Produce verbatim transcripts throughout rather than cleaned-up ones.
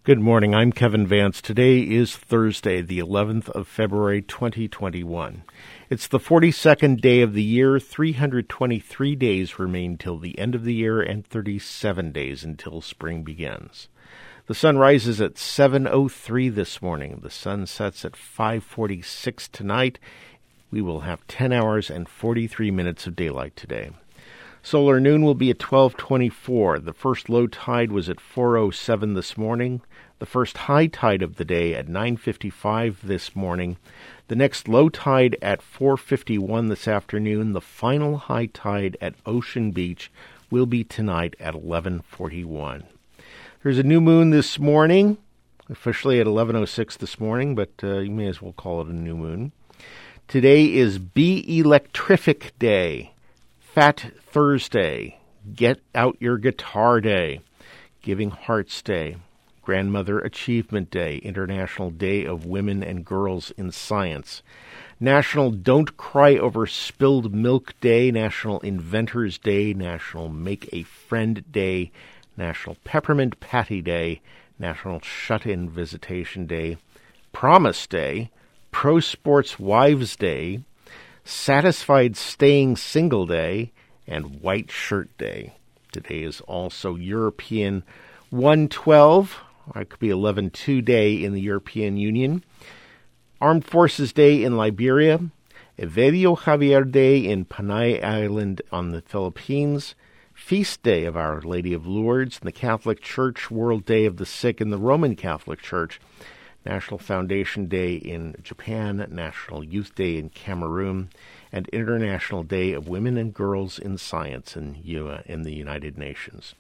Good morning. I'm Kevin Vance. Today is Thursday, the eleventh of February, twenty twenty-one. It's the forty-second day of the year. three hundred twenty-three days remain till the end of the year and thirty-seven days until spring begins. The sun rises at seven oh three this morning. The sun sets at five forty-six tonight. We will have ten hours and forty-three minutes of daylight today. Solar noon will be at twelve twenty-four. The first low tide was at four oh seven this morning. The first high tide of the day at nine fifty-five this morning. The next low tide at four fifty-one this afternoon. The final high tide at Ocean Beach will be tonight at eleven forty-one. There's a new moon this morning, officially at eleven oh six this morning, but uh, you may as well call it a new moon. Today is Be Electrific Day, Fat Thursday, Get Out Your Guitar Day, Giving Hearts Day, Grandmother Achievement Day, International Day of Women and Girls in Science, National Don't Cry Over Spilled Milk Day, National Inventors Day, National Make a Friend Day, National Peppermint Patty Day, National Shut-In Visitation Day, Promise Day, Pro Sports Wives Day, Satisfied Staying Single Day, and White Shirt Day. Today is also European one twelve, or it could be eleven two Day in the European Union, Armed Forces Day in Liberia, Evelio Javier Day in Panay Island on the Philippines, Feast Day of Our Lady of Lourdes in the Catholic Church, World Day of the Sick in the Roman Catholic Church, National Foundation Day in Japan, National Youth Day in Cameroon, and International Day of Women and Girls in Science in, in the United Nations.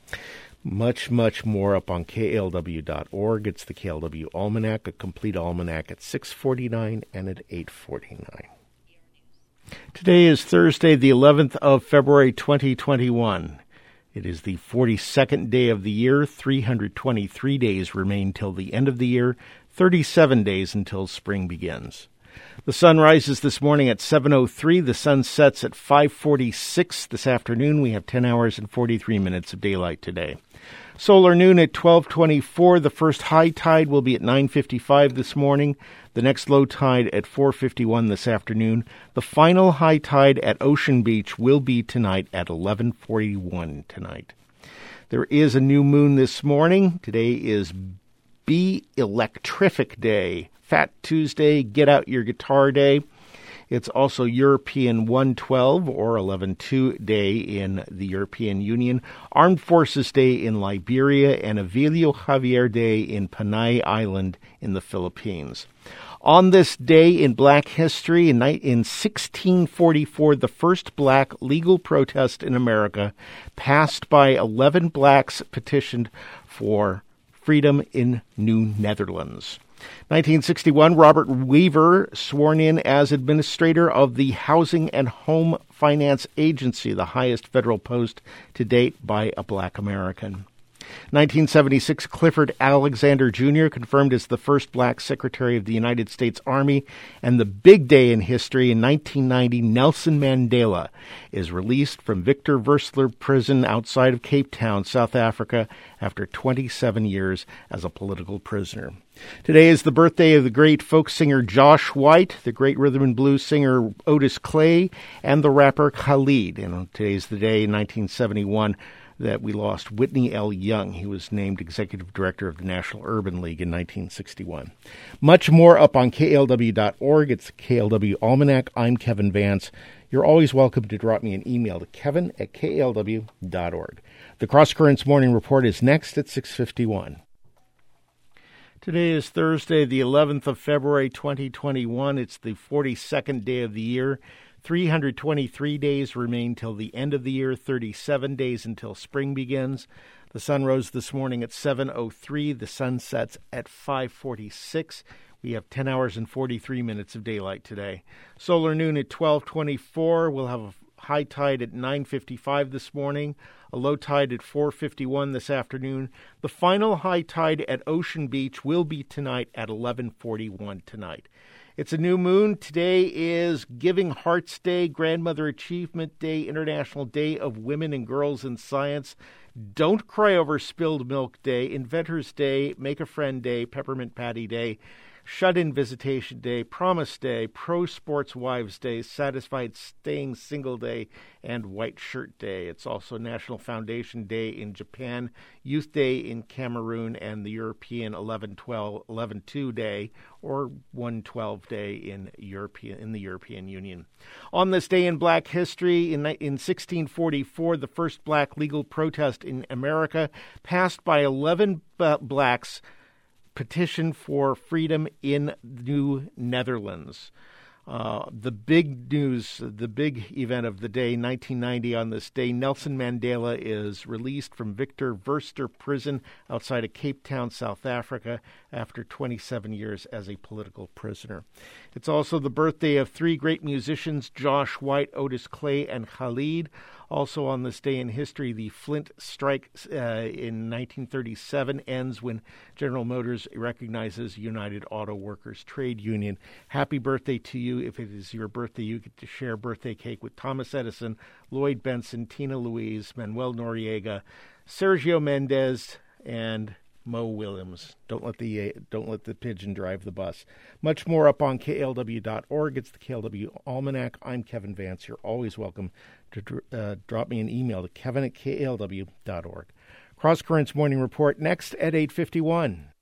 Much, much more up on K L W dot org. It's the K L W Almanac, a complete almanac at six forty-nine and at eight forty-nine. Today is Thursday, the eleventh of February, twenty twenty-one. It is the forty-second day of the year. three hundred twenty-three days remain till the end of the year, thirty-seven days until spring begins. The sun rises this morning at seven oh three. The sun sets at five forty-six this afternoon. We have ten hours and forty-three minutes of daylight today. Solar noon at twelve twenty-four. The first high tide will be at nine fifty-five this morning. The next low tide at four fifty-one this afternoon. The final high tide at Ocean Beach will be tonight at eleven forty-one tonight. There is a new moon this morning. Today is Be Electrific Day, Fat Tuesday, Get Out Your Guitar Day. It's also European one twelve or eleven two Day in the European Union, Armed Forces Day in Liberia, and Evelio Javier Day in Panay Island in the Philippines. On this day in Black history, in, in sixteen forty-four, the first black legal protest in America passed by eleven blacks petitioned for freedom in New Netherlands. nineteen sixty-one, Robert Weaver sworn in as administrator of the Housing and Home Finance Agency, the highest federal post to date by a black American. nineteen seventy-six, Clifford Alexander Junior confirmed as the first black Secretary of the United States Army. And the big day in history, in nineteen ninety, Nelson Mandela is released from Victor Verster Prison outside of Cape Town, South Africa, after twenty-seven years as a political prisoner. Today is the birthday of the great folk singer Josh White, the great rhythm and blues singer Otis Clay, and the rapper Khalid. And today's the day in nineteen seventy-one that we lost Whitney L. Young. He was named Executive Director of the National Urban League in nineteen sixty-one. Much more up on K L W dot org. It's K L W Almanac. I'm Kevin Vance. You're always welcome to drop me an email to kevin at K L W dot org. The Cross Currents Morning Report is next at six fifty-one. Today is Thursday, the eleventh of February, twenty twenty-one. It's the forty-second day of the year. three hundred twenty-three days remain till the end of the year, thirty-seven days until spring begins. The sun rose this morning at seven oh three. The sun sets at five forty-six. We have ten hours and forty-three minutes of daylight today. Solar noon at twelve twenty-four. We'll have a high tide at nine fifty-five this morning, a low tide at four fifty-one this afternoon. The final high tide at Ocean Beach will be tonight at eleven forty-one tonight. It's a new moon. Today is Giving Hearts Day, Grandmother Achievement Day, International Day of Women and Girls in Science, Don't Cry Over Spilled Milk Day, Inventors Day, Make a Friend Day, Peppermint Patty Day, Shut-In Visitation Day, Promise Day, Pro Sports Wives Day, Satisfied Staying Single Day, and White Shirt Day. It's also National Foundation Day in Japan, Youth Day in Cameroon, and the European eleven twelve, eleven two Day, or one twelve Day in European in the European Union. On this day in Black history, in, in sixteen forty-four, the first black legal protest in America passed by eleven uh, blacks petition for freedom in New Netherlands. Uh, the big news, the big event of the day, nineteen ninety on this day, Nelson Mandela is released from Victor Verster prison outside of Cape Town, South Africa, after twenty-seven years as a political prisoner. It's also the birthday of three great musicians, Josh White, Otis Clay, and Khalid. Also on this day in history, the Flint strike uh, in nineteen thirty-seven ends when General Motors recognizes United Auto Workers Trade Union. Happy birthday to you. If it is your birthday, you get to share birthday cake with Thomas Edison, Lloyd Benson, Tina Louise, Manuel Noriega, Sergio Mendes, and Mo Williams. Don't let the uh, don't let the pigeon drive the bus. Much more up on K L W dot org. It's the K L W Almanac. I'm Kevin Vance. You're always welcome to uh, drop me an email to kevin at K L W dot org. Cross Currents Morning Report next at eight fifty-one.